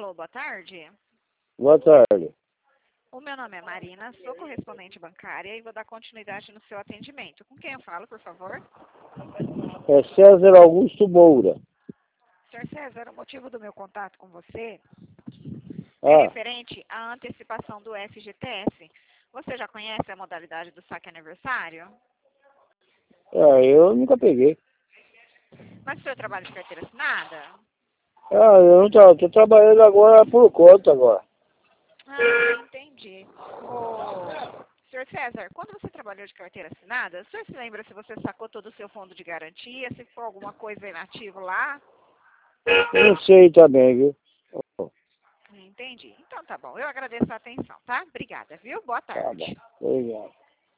Alô, boa tarde. Boa tarde. O meu nome é Marina, sou correspondente bancária e vou dar continuidade no seu atendimento. Com quem eu falo, por favor? É César Augusto Moura. Sr. César, o motivo do meu contato com você é Ah, referente à antecipação do FGTS. Você já conhece a modalidade do saque aniversário? eu nunca peguei. Mas o senhor trabalha de carteira assinada? Eu não tô trabalhando agora por conta agora. Ah, entendi. Sr. César, quando você trabalhou de carteira assinada, o senhor se lembra se você sacou todo o seu fundo de garantia, se for alguma coisa inativo lá? Não sei também, viu? Entendi. Então tá bom. Eu agradeço a atenção, tá? Obrigada, viu? Boa Tá bom. tarde. Obrigado.